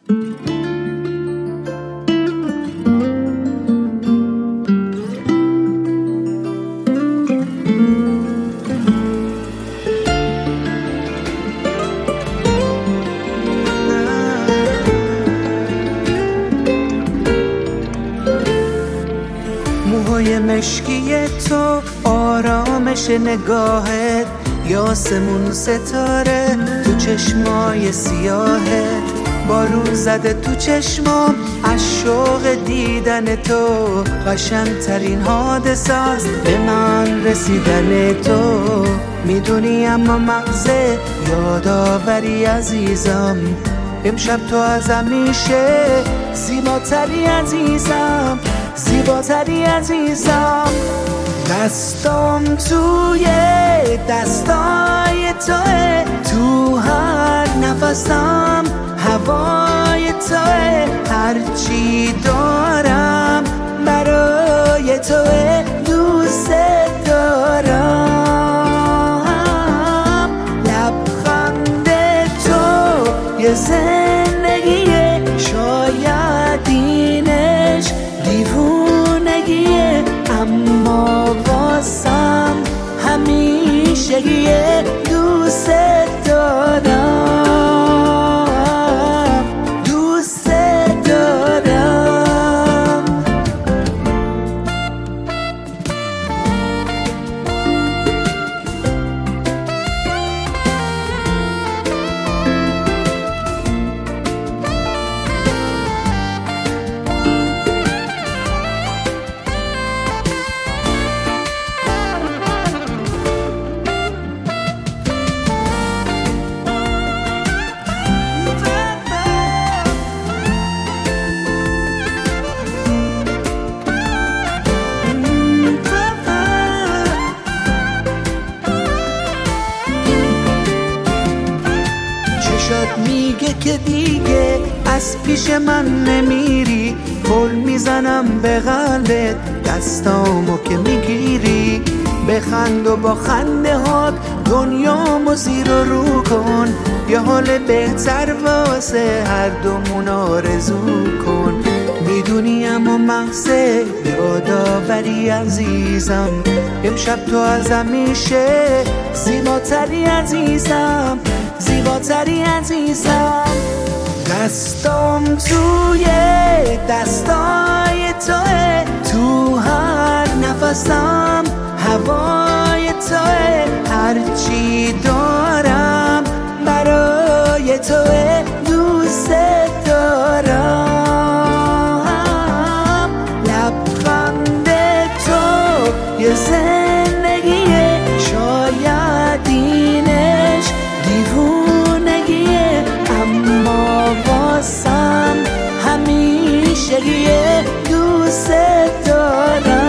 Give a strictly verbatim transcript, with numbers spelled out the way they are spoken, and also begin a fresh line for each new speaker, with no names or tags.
موهای مشکی تو، آرامش نگاهت، یاسمون ستاره تو چشمای سیاهت، بارون زده تو چشمام از شوق دیدن تو، قشنگترین حادثه است به من رسیدن تو. میدونی اما مغزه یادآوری عزیزم، امشب تو از همیشه زیباتری عزیزم، زیباتری عزیزم. دستام توی دستای توه، تو هر نفسم هوای توه، هرچی دارم برای توه، دوست دارم. لبخند تو یه زندگیه، شاید اینش دیوونگیه، اما واسم همیشگیه، دوست دارم، دوست دارم. میگه که دیگه از پیش من نمیری، پل میزنم به قلبت دستامو که میگیری، بخند و با خنده هات دنیامو زیر و رو کن، یه حال بهتر واسه هر دومون آرزو کن. میدونی اما مغزه یادآوری عزیزم، امشب تو از همیشه زیباتری عزیزم، زیباتری عزیزم. دستام توی دستای توه، تو هر نفسم هوای توه، هرچی دارم برای توه، دوست دارم. لبخند تو یه زندگیه، شاید اینش دیوونگیه، اما واسم همیشگیه، دوست دارم.